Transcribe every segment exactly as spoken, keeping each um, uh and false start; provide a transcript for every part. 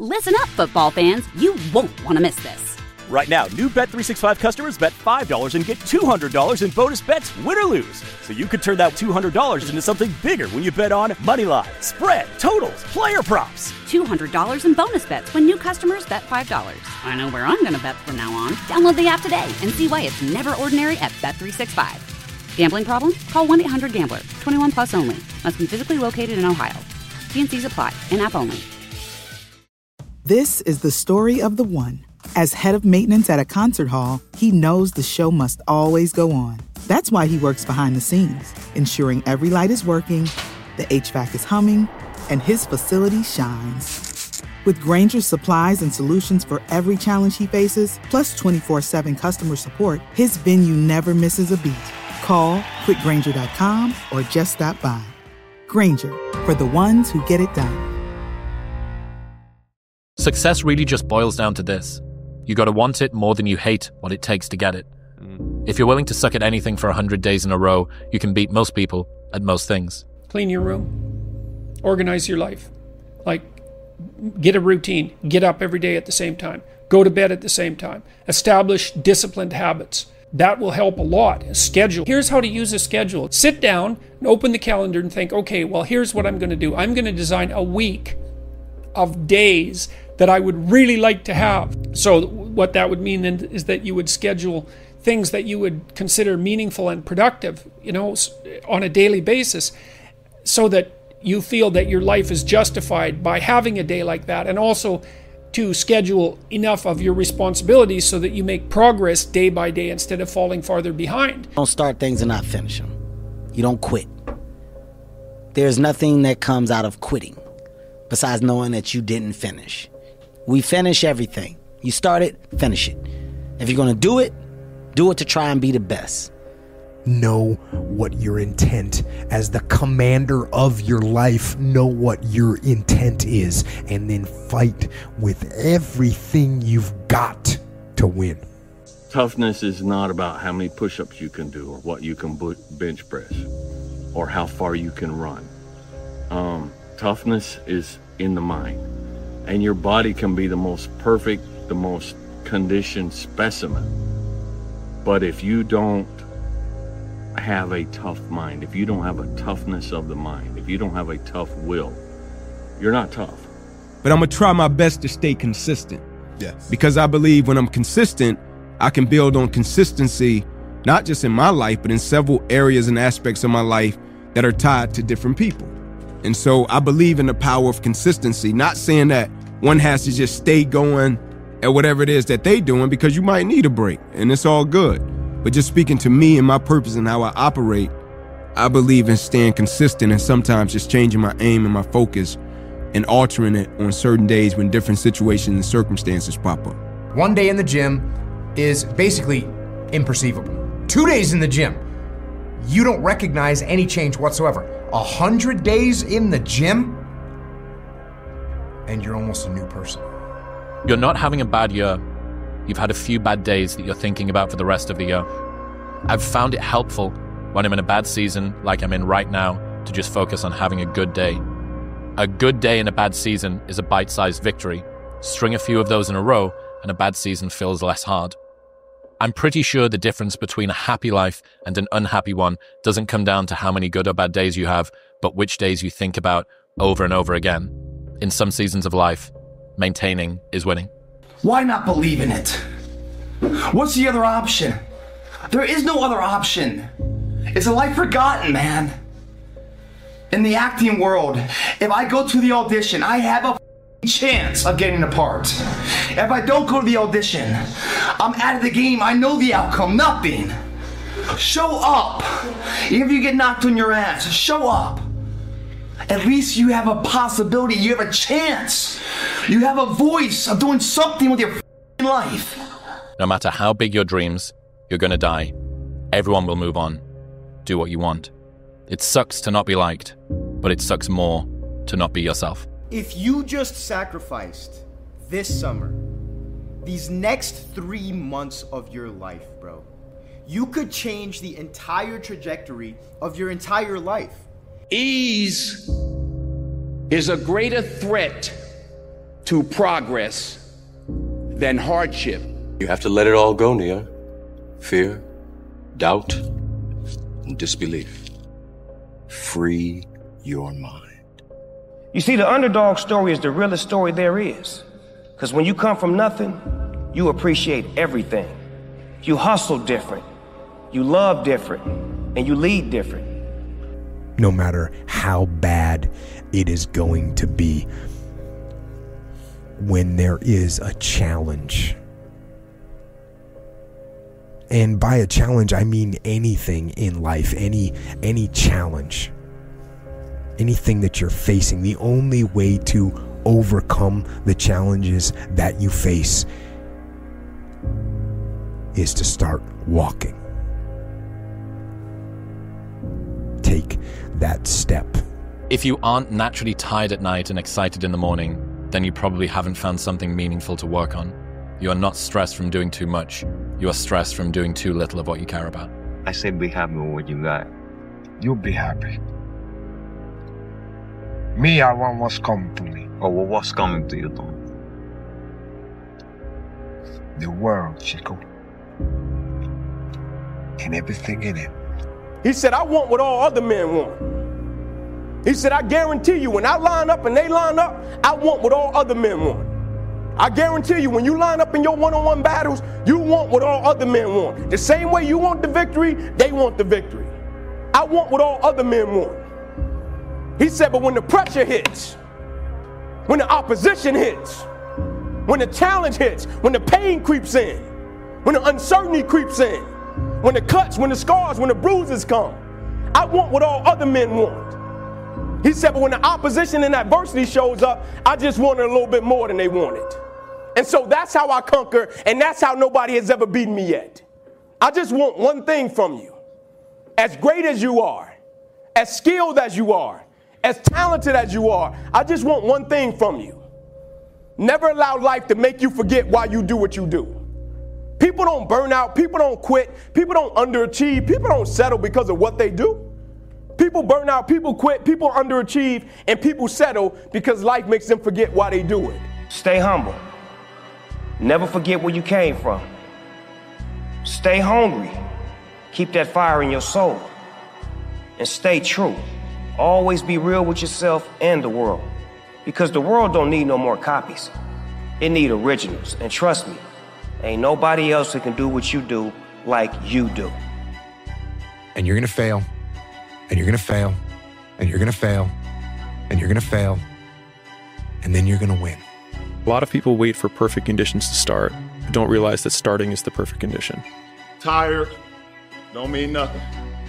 Listen up, football fans. You won't want to miss this. Right now, new Bet three sixty-five customers bet five dollars and get two hundred dollars in bonus bets, win or lose. So you could turn that two hundred dollars into something bigger when you bet on money line, spread, totals, player props. two hundred dollars in bonus bets when new customers bet five dollars. I know where I'm going to bet from now on. Download the app today and see why it's never ordinary at Bet three sixty-five. Gambling problem? Call one eight hundred gambler. twenty-one plus only. Must be physically located in Ohio. T and C's apply. In-app only. This is the story of the one. As head of maintenance at a concert hall, he knows the show must always go on. That's why he works behind the scenes, ensuring every light is working, the H V A C is humming, and his facility shines. With Grainger's supplies and solutions for every challenge he faces, plus twenty-four seven customer support, his venue never misses a beat. Call quick grainger dot com or just stop by. Grainger, for the ones who get it done. Success really just boils down to this. You gotta want it more than you hate what it takes to get it. Mm. If you're willing to suck at anything for one hundred days in a row, you can beat most people at most things. Clean your room. Organize your life. Like, get a routine. Get up every day at the same time. Go to bed at the same time. Establish disciplined habits. That will help a lot. A schedule. Here's how to use a schedule. Sit down and open the calendar and think, okay, well, here's what I'm going to do. I'm going to design a week of days that I would really like to have. So what that would mean then is that you would schedule things that you would consider meaningful and productive, you know, on a daily basis, so that you feel that your life is justified by having a day like that, and also to schedule enough of your responsibilities so that you make progress day by day instead of falling farther behind. Don't start things and not finish them. You don't quit. There's nothing that comes out of quitting besides knowing that you didn't finish. We finish everything. You start it, finish it. If you're going to do it, do it to try and be the best. Know what your intent, as the commander of your life, know what your intent is, and then fight with everything you've got to win. Toughness is not about how many push-ups you can do or what you can bench press or how far you can run. Um, toughness is in the mind. And your body can be the most perfect, the most conditioned specimen. But if you don't have a tough mind, if you don't have a toughness of the mind, if you don't have a tough will, you're not tough. But I'm gonna try my best to stay consistent. Yes. Because I believe when I'm consistent, I can build on consistency, not just in my life, but in several areas and aspects of my life that are tied to different people. And so I believe in the power of consistency, not saying that one has to just stay going at whatever it is that they doing, because you might need a break and it's all good. But just speaking to me and my purpose and how I operate, I believe in staying consistent and sometimes just changing my aim and my focus and altering it on certain days when different situations and circumstances pop up. One day in the gym is basically imperceivable. Two days in the gym, you don't recognize any change whatsoever. A hundred days in the gym, and you're almost a new person. You're not having a bad year. You've had a few bad days that you're thinking about for the rest of the year. I've found it helpful when I'm in a bad season, like I'm in right now, to just focus on having a good day. A good day in a bad season is a bite-sized victory. String a few of those in a row, and a bad season feels less hard. I'm pretty sure the difference between a happy life and an unhappy one doesn't come down to how many good or bad days you have, but which days you think about over and over again. In some seasons of life, maintaining is winning. Why not believe in it? What's the other option? There is no other option. It's a life forgotten, man. In the acting world, if I go to the audition, I have a chance of getting a part. If I don't go to the audition, I'm out of the game. I know the outcome. Nothing. Show up. Even if you get knocked on your ass, show up. At least you have a possibility. You have a chance. You have a voice of doing something with your life. No matter how big your dreams, you're gonna die. Everyone will move on. Do what you want. It sucks to not be liked, but it sucks more to not be yourself. If you just sacrificed this summer, these next three months of your life, bro, you could change the entire trajectory of your entire life. Ease is a greater threat to progress than hardship. You have to let it all go, Neo. Fear, doubt, and disbelief. Free your mind. You see, the underdog story is the realest story there is. Because when you come from nothing, you appreciate everything. You hustle different, you love different, and you lead different. No matter how bad it is going to be, when there is a challenge, and by a challenge I mean anything in life, any any challenge, anything that you're facing, the only way to overcome the challenges that you face is to start walking. Take that step. If you aren't naturally tired at night and excited in the morning, then you probably haven't found something meaningful to work on. You are not stressed from doing too much. You are stressed from doing too little of what you care about. I say be happy with what you got. You'll be happy. Me, I want what's coming to me. Oh, well, what's coming to you, Tom? The world, Chico. And everything in it. He said, I want what all other men want. He said, I guarantee you, when I line up and they line up, I want what all other men want. I guarantee you, when you line up in your one-on-one battles, you want what all other men want. The same way you want the victory, they want the victory. I want what all other men want. He said, but when the pressure hits, when the opposition hits, when the challenge hits, when the pain creeps in, when the uncertainty creeps in, when the cuts, when the scars, when the bruises come, I want what all other men want. He said, but when the opposition and adversity shows up, I just wanted a little bit more than they wanted. And so that's how I conquer, and that's how nobody has ever beaten me yet. I just want one thing from you. As great as you are, as skilled as you are, as talented as you are, I just want one thing from you. Never allow life to make you forget why you do what you do. People don't burn out, people don't quit, people don't underachieve, people don't settle because of what they do. People burn out, people quit, people underachieve, and people settle because life makes them forget why they do it. Stay humble. Never forget where you came from. Stay hungry. Keep that fire in your soul. And stay true. Always be real with yourself and the world. Because the world don't need no more copies. It need originals. And trust me, ain't nobody else that can do what you do like you do. And you're gonna fail. And you're gonna fail. And you're gonna fail. And you're gonna fail. And then you're gonna win. A lot of people wait for perfect conditions to start, but don't realize that starting is the perfect condition. Tired don't mean nothing.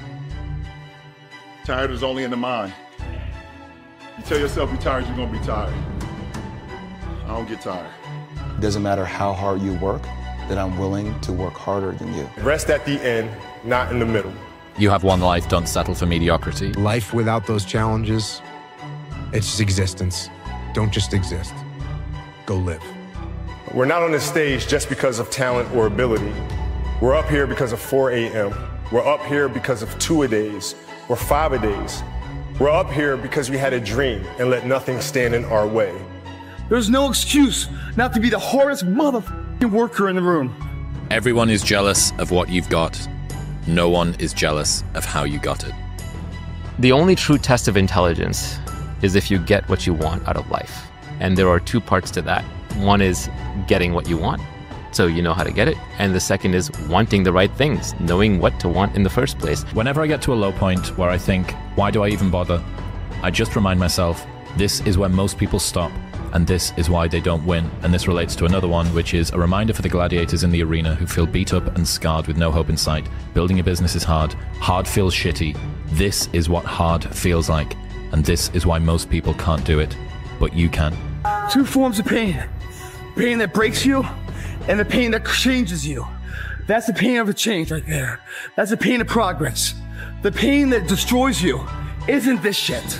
Tired is only in the mind. You tell yourself you're tired, you're gonna be tired. I don't get tired. It doesn't matter how hard you work, that I'm willing to work harder than you. Rest at the end, not in the middle. You have one life, don't settle for mediocrity. Life without those challenges, it's just existence. Don't just exist. Go live. We're not on this stage just because of talent or ability. We're up here because of four a.m. We're up here because of two-a-days or five-a-days. We're up here because we had a dream and let nothing stand in our way. There's no excuse not to be the hardest motherfucking worker in the room. Everyone is jealous of what you've got. No one is jealous of how you got it. The only true test of intelligence is if you get what you want out of life. And there are two parts to that. One is getting what you want, so you know how to get it. And the second is wanting the right things, knowing what to want in the first place. Whenever I get to a low point where I think, why do I even bother? I just remind myself, this is where most people stop, and this is why they don't win. And this relates to another one, which is a reminder for the gladiators in the arena who feel beat up and scarred with no hope in sight. Building a business is hard. Hard feels shitty. This is what hard feels like. And this is why most people can't do it. But you can. Two forms of pain. Pain that breaks you and the pain that changes you. That's the pain of a change right there. That's the pain of progress. The pain that destroys you isn't this shit.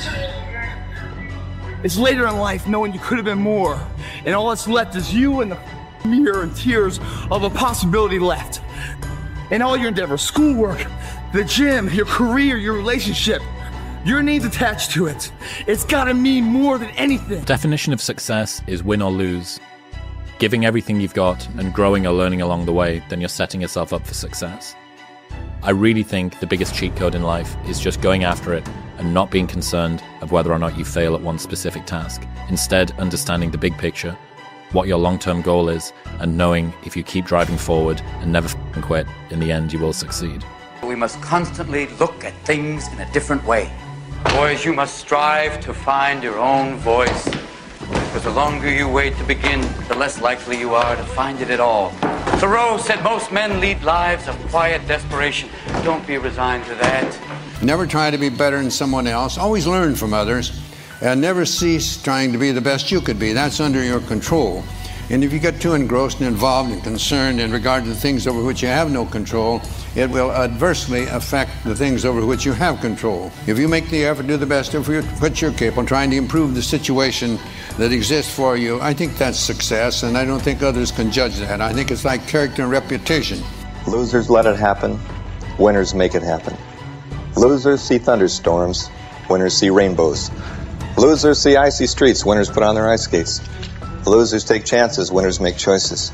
It's later in life knowing you could have been more, and all that's left is you and the mirror and tears of a possibility left. And all your endeavors, schoolwork, the gym, your career, your relationship, Your name's attached to it. It's gotta mean more than anything. The definition of success is win or lose. Giving everything you've got and growing or learning along the way, then you're setting yourself up for success. I really think the biggest cheat code in life is just going after it and not being concerned of whether or not you fail at one specific task. Instead, understanding the big picture, what your long-term goal is, and knowing if you keep driving forward and never f***ing quit, in the end you will succeed. We must constantly look at things in a different way. Boys, you must strive to find your own voice. Because the longer you wait to begin, the less likely you are to find it at all. Thoreau said most men lead lives of quiet desperation. Don't be resigned to that. Never try to be better than someone else. Always learn from others. And never cease trying to be the best you could be. That's under your control. And if you get too engrossed and involved and concerned in regard to the things over which you have no control, it will adversely affect the things over which you have control. If you make the effort to do the best of which you're capable, trying to improve the situation that exists for you, I think that's success, and I don't think others can judge that. I think it's like character and reputation. Losers let it happen. Winners make it happen. Losers see thunderstorms. Winners see rainbows. Losers see icy streets. Winners put on their ice skates. Losers take chances. Winners make choices.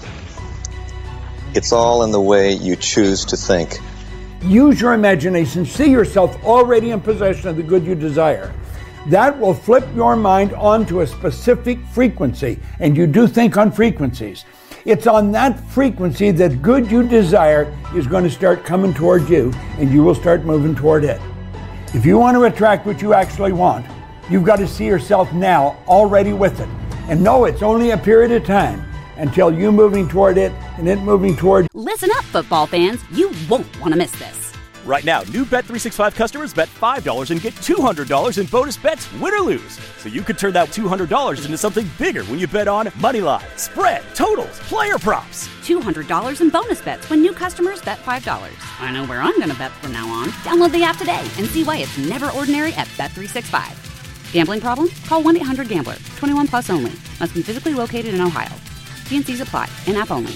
It's all in the way you choose to think. Use your imagination. See yourself already in possession of the good you desire. That will flip your mind onto a specific frequency, and you do think on frequencies. It's on that frequency that good you desire is going to start coming toward you, and you will start moving toward it. If you want to attract what you actually want, you've got to see yourself now already with it, and know it's only a period of time until you moving toward it and it moving toward. Listen up, football fans. You won't want to miss this. Right now, new Bet three sixty-five customers bet five dollars and get two hundred dollars in bonus bets, win or lose. So you could turn that two hundred dollars into something bigger when you bet on money line, spread, totals, player props. two hundred dollars in bonus bets when new customers bet five dollars. I know where I'm going to bet from now on. Download the app today and see why it's never ordinary at Bet three sixty-five. Gambling problem? Call one eight hundred gambler. twenty-one plus only. Must be physically located in Ohio. T and C's apply. In-app only.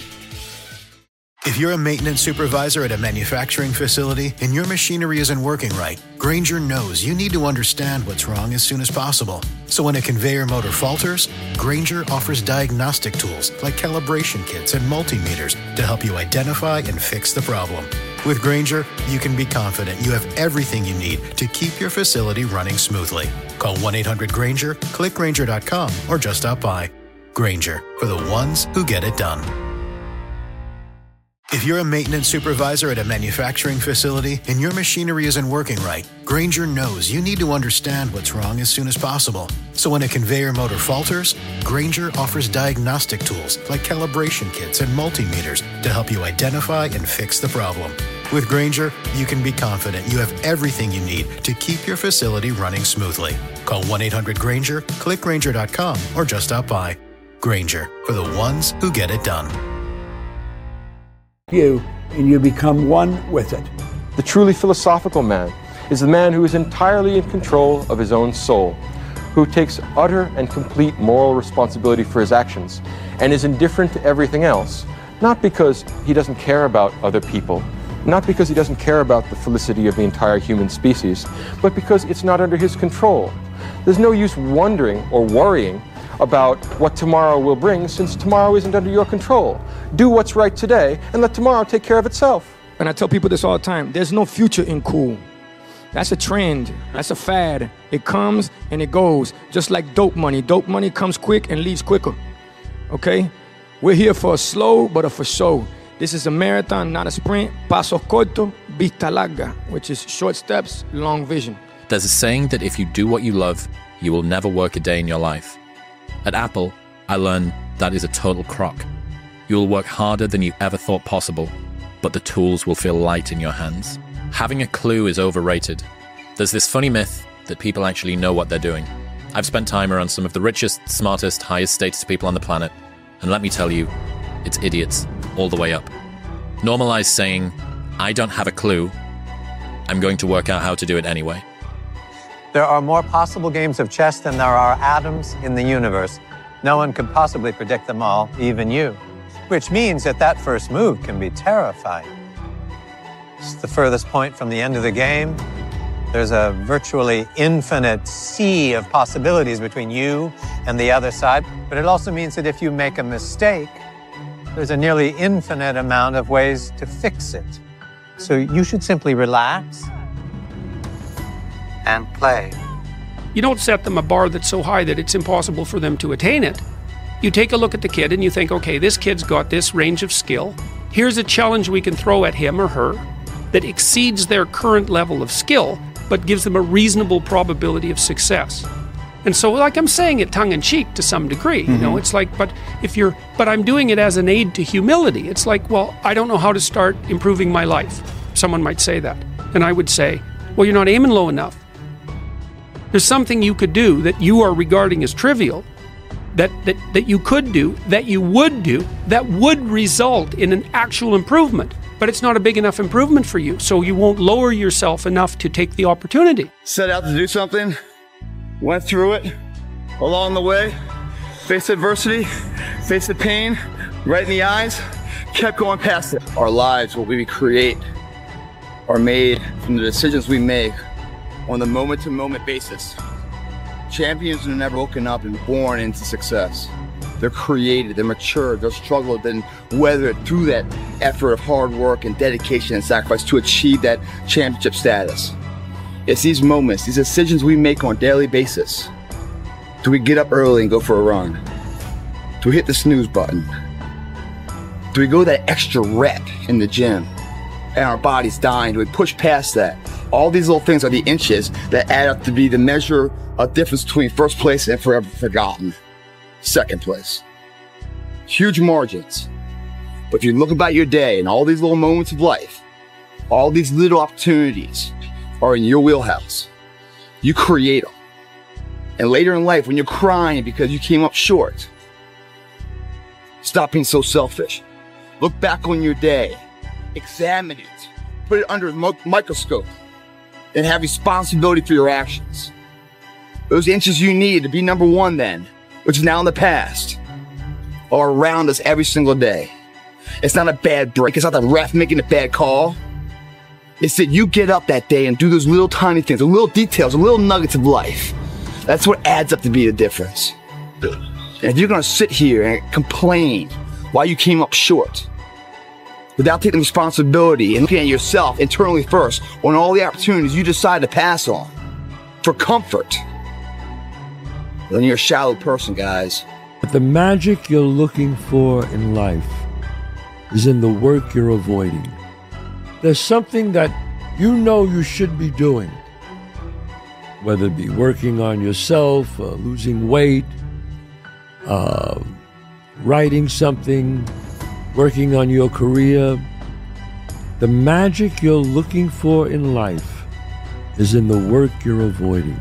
If you're a maintenance supervisor at a manufacturing facility and your machinery isn't working right, Grainger knows you need to understand what's wrong as soon as possible. So when a conveyor motor falters, Grainger offers diagnostic tools like calibration kits and multimeters to help you identify and fix the problem. With Grainger, you can be confident you have everything you need to keep your facility running smoothly. Call one eight hundred Grainger, click Grainger dot com, or just stop by. Grainger, for the ones who get it done. If you're a maintenance supervisor at a manufacturing facility and your machinery isn't working right, Grainger knows you need to understand what's wrong as soon as possible. So when a conveyor motor falters, Grainger offers diagnostic tools like calibration kits and multimeters to help you identify and fix the problem. With Grainger, you can be confident you have everything you need to keep your facility running smoothly. Call one eight hundred Grainger, click Grainger dot com, or just stop by. Grainger, for the ones who get it done. You, and you become one with it. The truly philosophical man is the man who is entirely in control of his own soul, who takes utter and complete moral responsibility for his actions, and is indifferent to everything else, not because he doesn't care about other people, not because he doesn't care about the felicity of the entire human species, but because it's not under his control. There's no use wondering or worrying about what tomorrow will bring, since tomorrow isn't under your control. Do what's right today and let tomorrow take care of itself. And I tell people this all the time, there's no future in cool. That's a trend, that's a fad. It comes and it goes, just like dope money. Dope money comes quick and leaves quicker, okay? We're here for a slow, but a for show. This is a marathon, not a sprint. Pasos corto, vista larga, which is short steps, long vision. There's a saying that if you do what you love, you will never work a day in your life. At Apple, I learned that is a total crock. You will work harder than you ever thought possible, but the tools will feel light in your hands. Having a clue is overrated. There's this funny myth that people actually know what they're doing. I've spent time around some of the richest, smartest, highest status people on the planet, and let me tell you, it's idiots all the way up. Normalize saying, I don't have a clue, I'm going to work out how to do it anyway. There are more possible games of chess than there are atoms in the universe. No one could possibly predict them all, even you. Which means that that first move can be terrifying. It's the furthest point from the end of the game, There's a virtually infinite sea of possibilities between you and the other side, but it also means that if you make a mistake, there's a nearly infinite amount of ways to fix it. So you should simply relax and play. You don't set them a bar that's so high that it's impossible for them to attain it. You take a look at the kid and you think, okay, this kid's got this range of skill. Here's a challenge we can throw at him or her that exceeds their current level of skill, but gives them a reasonable probability of success. And so, like I'm saying it tongue-in-cheek to some degree, mm-hmm. you know, it's like, but if you're, but I'm doing it as an aid to humility. It's like, well, I don't know how to start improving my life. Someone might say that. And I would say, well, you're not aiming low enough. There's something you could do that you are regarding as trivial, that, that, that you could do, that you would do, that would result in an actual improvement. But it's not a big enough improvement for you, so you won't lower yourself enough to take the opportunity. Set out to do something, went through it, along the way, faced adversity, faced the pain, right in the eyes, kept going past it. Our lives, what we create, are made from the decisions we make on the moment-to-moment basis. Champions are never woken up and born into success. They're created, they're mature, they're struggled and weathered through that effort of hard work and dedication and sacrifice to achieve that championship status. It's these moments, these decisions we make on a daily basis. Do we get up early and go for a run? Do we hit the snooze button? Do we go that extra rep in the gym and our body's dying? Do we push past that? All these little things are the inches that add up to be the measure of difference between first place and forever forgotten. Second place. Huge margins. But if you look about your day and all these little moments of life, all these little opportunities are in your wheelhouse. You create them. And later in life, when you're crying because you came up short, stop being so selfish. Look back on your day, examine it, put it under a microscope, and have responsibility for your actions. Those inches you need to be number one then, which is now in the past, are around us every single day. It's not a bad break. It's not the ref making a bad call. It's that you get up that day and do those little tiny things, the little details, the little nuggets of life. That's what adds up to be the difference. And if you're gonna sit here and complain why you came up short, without taking responsibility and looking at yourself internally first on all the opportunities you decide to pass on for comfort, then you're a shallow person, guys. But the magic you're looking for in life is in the work you're avoiding. There's something that you know you should be doing, whether it be working on yourself, uh, losing weight, uh, writing something, working on your career. The magic you're looking for in life is in the work you're avoiding.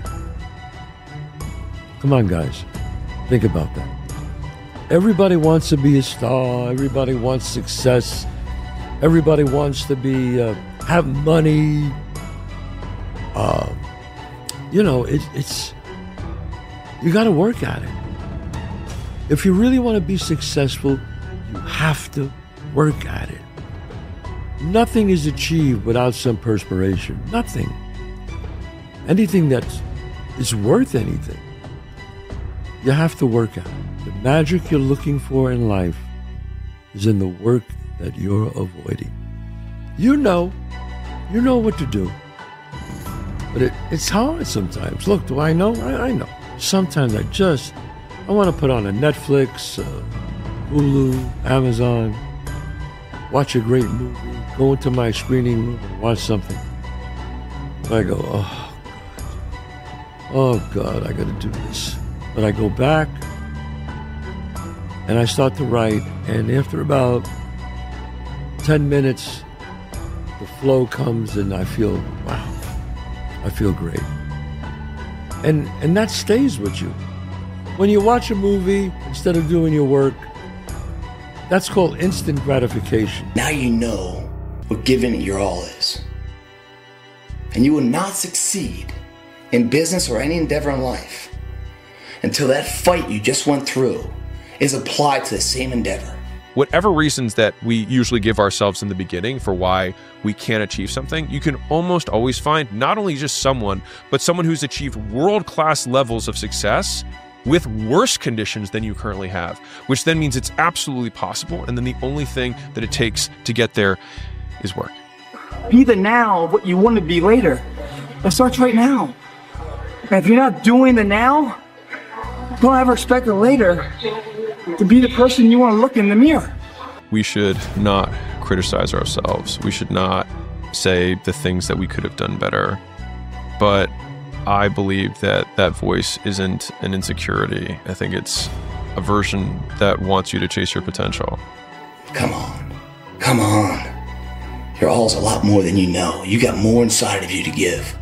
Come on, guys. Think about that. Everybody wants to be a star. Everybody wants success. Everybody wants to be, uh, have money. Uh, you know, it, it's, you got to work at it. If you really want to be successful, you have to work at it. Nothing is achieved without some perspiration. Nothing. Anything that is worth anything, you have to work at it. The magic you're looking for in life is in the work that you're avoiding. You know, you know what to do. But it, it's hard sometimes. Look, do I know? I, I know. Sometimes I just, I want to put on a Netflix, uh, Hulu, Amazon, watch a great movie, go into my screening room and watch something. And I go, oh, God. Oh, God, I got to do this. But I go back and I start to write, and after about ten minutes, the flow comes and I feel, wow, I feel great. And and that stays with you. When you watch a movie, instead of doing your work, that's called instant gratification. Now you know what giving it your all is. And you will not succeed in business or any endeavor in life until that fight you just went through is applied to the same endeavor. whatever reasons that we usually give ourselves in the beginning for why we can't achieve something, you can almost always find not only just someone, but someone who's achieved world-class levels of success with worse conditions than you currently have, which then means it's absolutely possible. And then the only thing that it takes to get there is work. Be the now of what you want to be later. It starts right now. And if you're not doing the now, don't ever expect the later to be the person you want to look in the mirror. We should not criticize ourselves. We should not say the things that we could have done better. But I believe that that voice isn't an insecurity. I think it's a version that wants you to chase your potential. Come on. Come on. You're all's a lot more than you know. You got more inside of you to give.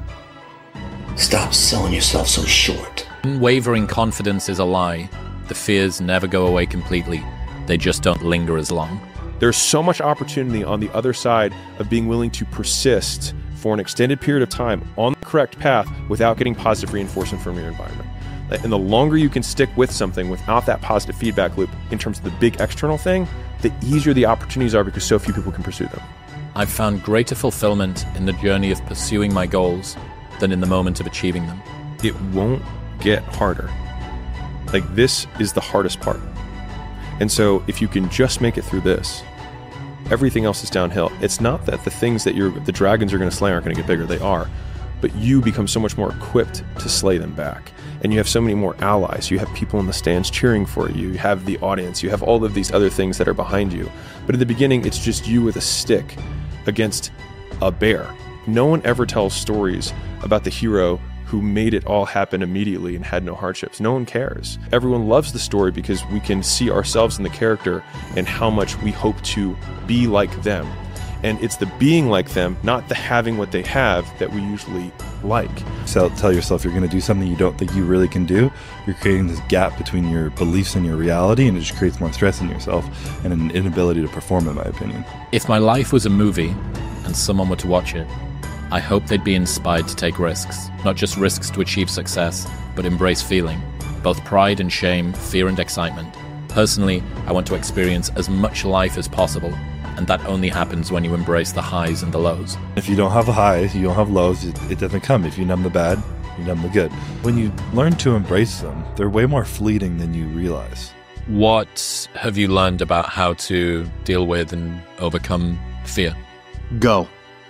Stop selling yourself so short. Unwavering confidence is a lie. The fears never go away completely. They just don't linger as long. There's so much opportunity on the other side of being willing to persist for an extended period of time on the correct path without getting positive reinforcement from your environment. And the longer you can stick with something without that positive feedback loop in terms of the big external thing, the easier the opportunities are because so few people can pursue them. I've found greater fulfillment in the journey of pursuing my goals than in the moment of achieving them. It won't get harder. Like, this is the hardest part. And so if you can just make it through this, everything else is downhill. It's not that the things that you're, the dragons are going to slay aren't going to get bigger. They are. But you become so much more equipped to slay them back. And you have so many more allies. You have people in the stands cheering for you. You have the audience. You have all of these other things that are behind you. But in the beginning, it's just you with a stick against a bear. No one ever tells stories about the hero who made it all happen immediately and had no hardships. No one cares. Everyone loves the story because we can see ourselves in the character and how much we hope to be like them. And it's the being like them, not the having what they have, that we usually like. So tell yourself you're going to do something you don't think you really can do. You're creating this gap between your beliefs and your reality, and it just creates more stress in yourself and an inability to perform, in my opinion. If my life was a movie and someone were to watch it, I hope they'd be inspired to take risks, not just risks to achieve success, but embrace feeling, both pride and shame, fear and excitement. Personally, I want to experience as much life as possible, and that only happens when you embrace the highs and the lows. If you don't have highs, you don't have lows, it, it doesn't come. If you numb the bad, you numb the good. When you learn to embrace them, they're way more fleeting than you realize. What have you learned about how to deal with and overcome fear? Go.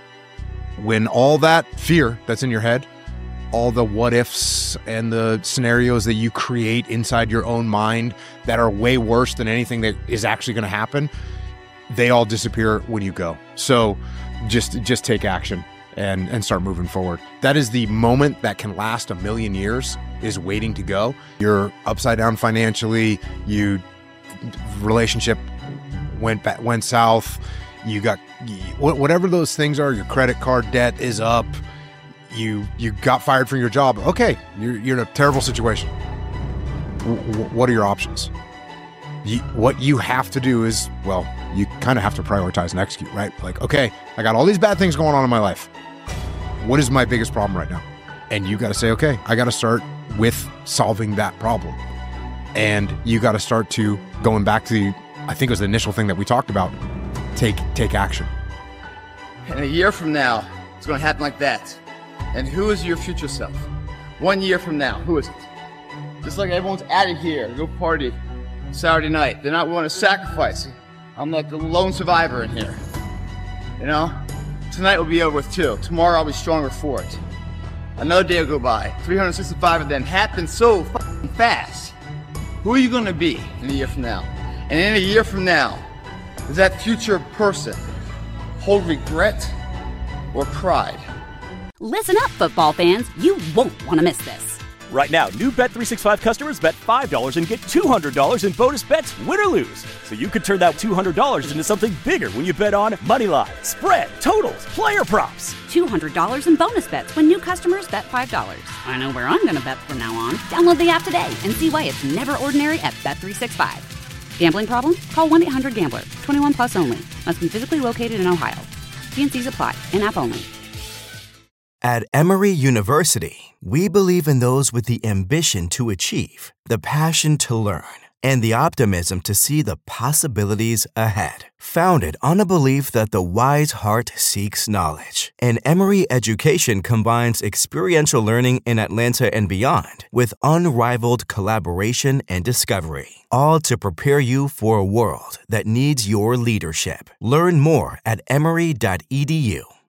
When all that fear that's in your head, all the what ifs and the scenarios that you create inside your own mind that are way worse than anything that is actually going to happen, they all disappear when you go. So just just take action and and start moving forward. That is the moment that can last a million years, is waiting to go. You're upside down financially, you relationship went back, went south, you got whatever those things are, your credit card debt is up, you you got fired from your job. Okay, you're, you're in a terrible situation. W- what are your options? You, what you have to do is, well, you kind of have to prioritize and execute, right? Like, okay, I got all these bad things going on in my life. What is my biggest problem right now? And you got to say, okay, I got to start with solving that problem. And you got to start to, going back to the, I think it was the initial thing that we talked about, take take action. And a year from now, it's going to happen like that. And who is your future self? One year from now, who is it? Just like everyone's out of here to go party Saturday night. They're not willing to sacrifice. I'm like the lone survivor in here. You know? Tonight will be over with too. Tomorrow I'll be stronger for it. Another day will go by. three hundred sixty-five of them happen so fucking fast. Who are you going to be in a year from now? And in a year from now, does that future person hold regret or pride? Listen up, football fans. You won't want to miss this. Right now, new Bet three sixty-five customers bet five dollars and get two hundred dollars in bonus bets, win or lose. So you could turn that two hundred dollars into something bigger when you bet on moneyline, spread, totals, player props. two hundred dollars in bonus bets when new customers bet five dollars. I know where I'm going to bet from now on. Download the app today and see why it's never ordinary at Bet three sixty-five. Gambling problem? Call one eight hundred gambler. twenty-one plus only. Must be physically located in Ohio. T and C's apply. In-app only. At Emory University, we believe in those with the ambition to achieve, the passion to learn, and the optimism to see the possibilities ahead. Founded on a belief that the wise heart seeks knowledge, and Emory Education combines experiential learning in Atlanta and beyond with unrivaled collaboration and discovery, all to prepare you for a world that needs your leadership. Learn more at emory dot e d u.